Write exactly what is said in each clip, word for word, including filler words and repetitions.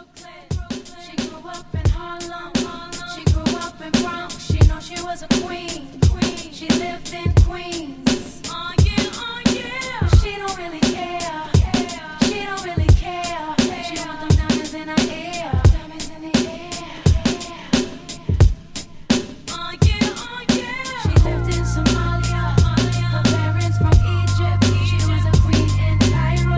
She grew up in Harlem. She grew up in Bronx. She know she was a queen. She lived in Queens. Oh yeah, oh yeah. But she don't really care. She don't really care. She want them diamonds in her ear. Diamonds in the air. Oh yeah, oh yeah. She lived in Somalia. Her parents from Egypt. She was a queen in Cairo.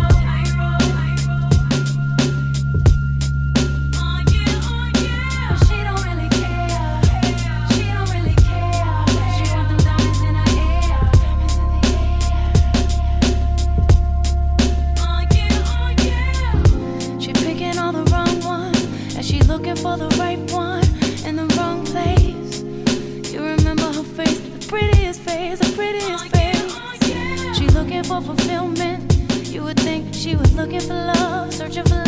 Oh yeah, oh yeah. But she don't really care. She don't really care. She want them diamonds in her ear. Diamonds in the air. Oh yeah, oh yeah. She picking all the wrong ones, and she looking for the right one in the wrong place. You remember her face, the prettiest face, the prettiest face. She looking for fulfillment. You would think she was looking for love, searching for